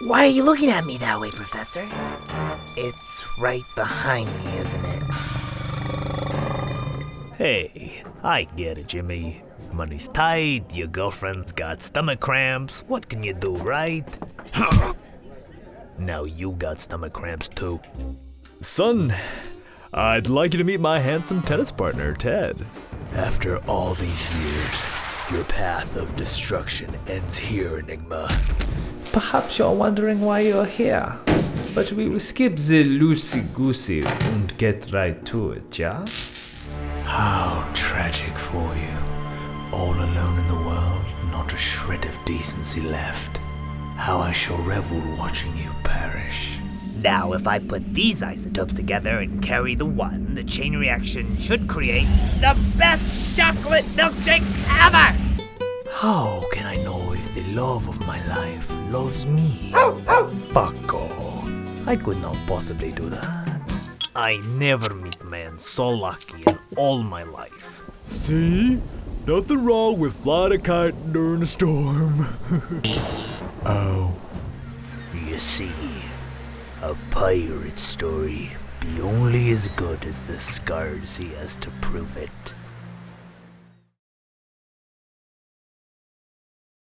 Why are you looking at me that way, Professor? It's right behind me, isn't it? Hey, I get it, Jimmy. Money's tight, your girlfriend's got stomach cramps. What can you do, right? Now you got stomach cramps too. Son, I'd like you to meet my handsome tennis partner, Ted. After all these years, your path of destruction ends here, Enigma. Perhaps you're wondering why you're here, but we will skip the loosey-goosey and get right to it, yeah? How tragic for you. All alone in the world, not a shred of decency left. How I shall revel watching you perish. Now, if I put these isotopes together and carry the one, the chain reaction should create the best chocolate milkshake ever! How can I know if the love of my life loves me? Fuck off. I could not possibly do that. I never meet man so lucky in all my life. See? Nothing wrong with flying a kite during a storm. Oh. You see, a pirate's story be only as good as the scars he has to prove it.